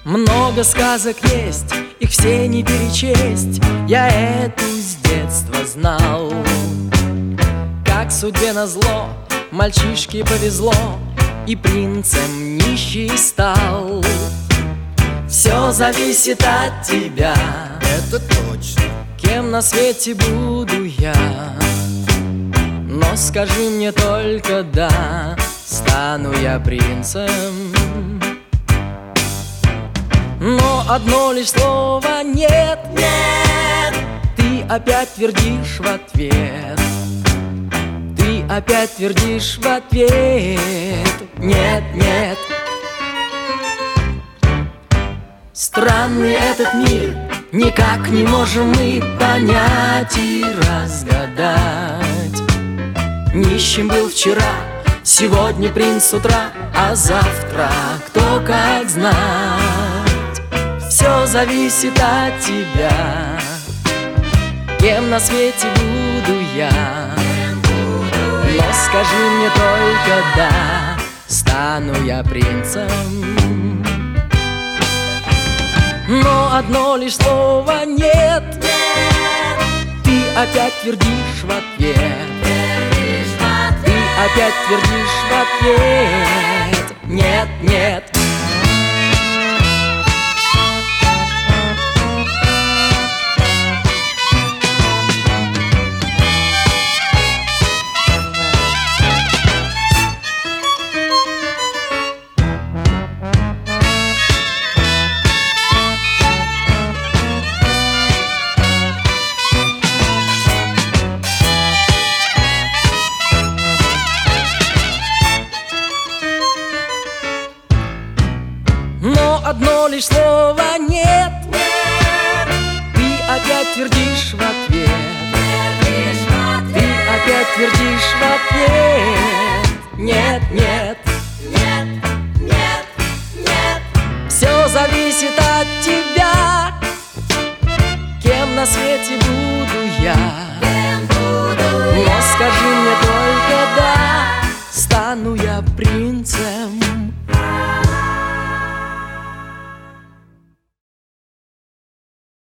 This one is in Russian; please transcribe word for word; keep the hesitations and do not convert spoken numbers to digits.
Много сказок есть, их все не перечесть. Я эту с детства знал. Как судьбе назло, мальчишке повезло, и принцем нищий стал. Все зависит от тебя, это точно. Кем на свете буду я? Но скажи мне только да, стану я принцем. Но одно лишь слово нет, нет, ты опять твердишь в ответ. Ты опять твердишь в ответ. Нет, нет. Странный этот мир, никак не можем мы понять и разгадать. Нищим был вчера, сегодня принц с утра, а завтра кто как знать. Все зависит от тебя, кем на свете буду я. Но скажи мне только да, стану я принцем. Но одно лишь слово нет, нет, ты опять твердишь в ответ. твердишь в ответ. Ты опять твердишь в ответ. Нет, нет. Но одно лишь слово нет, нет, ты опять твердишь в ответ. твердишь в ответ. Ты опять твердишь в ответ. Нет, нет. Нет, нет, нет. Все зависит от тебя, кем на свете буду я.